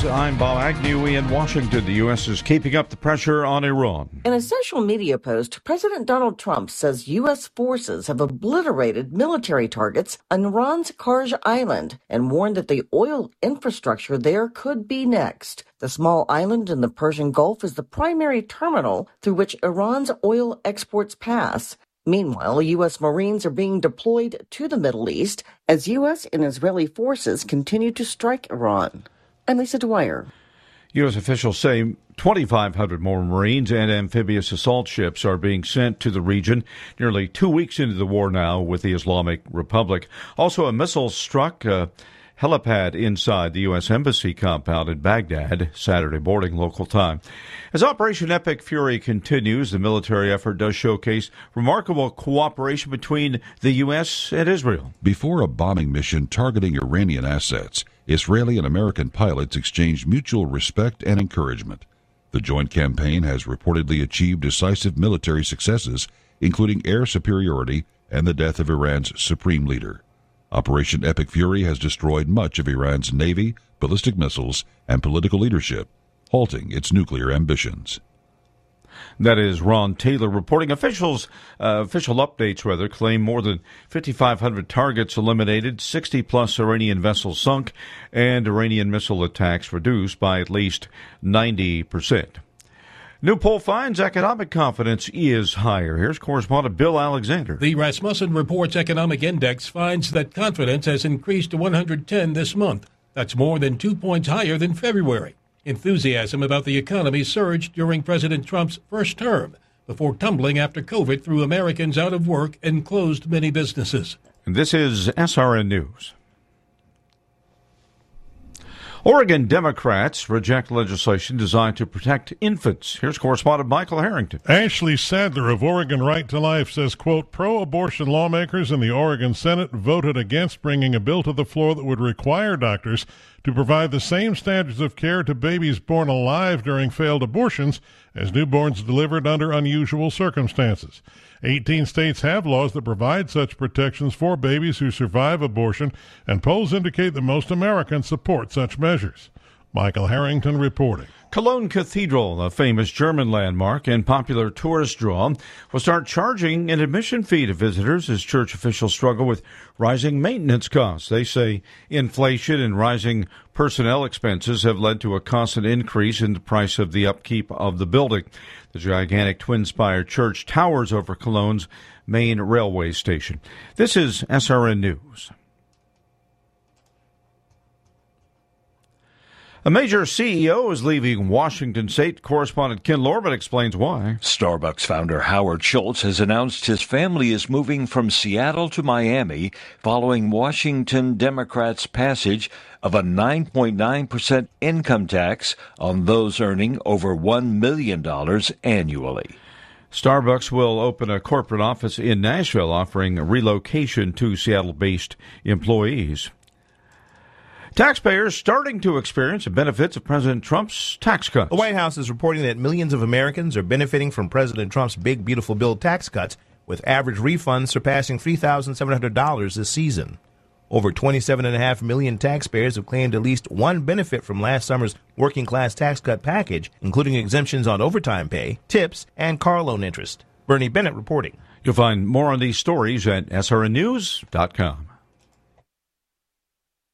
News. I'm Bob Agnew in Washington. The U.S. is keeping up the pressure on Iran. In a social media post, President Donald Trump says U.S. forces have obliterated military targets on Iran's Karj Island and warned that the oil infrastructure there could be next. The small island in the Persian Gulf is the primary terminal through which Iran's oil exports pass. Meanwhile, U.S. Marines are being deployed to the Middle East as U.S. and Israeli forces continue to strike Iran. I'm Lisa Dwyer. U.S. officials say 2,500 more Marines and amphibious assault ships are being sent to the region nearly 2 weeks into the war now with the Islamic Republic. Also, a missile struck a helipad inside the U.S. Embassy compound in Baghdad Saturday morning local time. As Operation Epic Fury continues, the military effort does showcase remarkable cooperation between the U.S. and Israel. Before a bombing mission targeting Iranian assets, Israeli and American pilots exchanged mutual respect and encouragement. The joint campaign has reportedly achieved decisive military successes, including air superiority and the death of Iran's supreme leader. Operation Epic Fury has destroyed much of Iran's navy, ballistic missiles, and political leadership, halting its nuclear ambitions. That is Ron Taylor reporting. Official updates claim more than 5,500 targets eliminated, 60-plus Iranian vessels sunk, and Iranian missile attacks reduced by at least 90%. New poll finds economic confidence is higher. Here's correspondent Bill Alexander. The Rasmussen Reports Economic Index finds that confidence has increased to 110 this month. That's more than 2 points higher than February. Enthusiasm about the economy surged during President Trump's first term, before tumbling after COVID threw Americans out of work and closed many businesses. And this is SRN News. Oregon Democrats reject legislation designed to protect infants. Here's correspondent Michael Harrington. Ashley Sadler of Oregon Right to Life says, quote, pro-abortion lawmakers in the Oregon Senate voted against bringing a bill to the floor that would require doctors to provide the same standards of care to babies born alive during failed abortions as newborns delivered under unusual circumstances. 18 states have laws that provide such protections for babies who survive abortion, and polls indicate that most Americans support such measures. Michael Harrington reporting. Cologne Cathedral, a famous German landmark and popular tourist draw, will start charging an admission fee to visitors as church officials struggle with rising maintenance costs. They say inflation and rising personnel expenses have led to a constant increase in the price of the upkeep of the building. The gigantic twin-spire church towers over Cologne's main railway station. This is SRN News. A major CEO is leaving Washington State. Correspondent Ken Lorman explains why. Starbucks founder Howard Schultz has announced his family is moving from Seattle to Miami following Washington Democrats' passage of a 9.9% income tax on those earning over $1 million annually. Starbucks will open a corporate office in Nashville, offering relocation to Seattle-based employees. Taxpayers starting to experience the benefits of President Trump's tax cuts. The White House is reporting that millions of Americans are benefiting from President Trump's big, beautiful bill tax cuts, with average refunds surpassing $3,700 this season. Over 27.5 million taxpayers have claimed at least one benefit from last summer's working-class tax cut package, including exemptions on overtime pay, tips, and car loan interest. Bernie Bennett reporting. You'll find more on these stories at srnnews.com.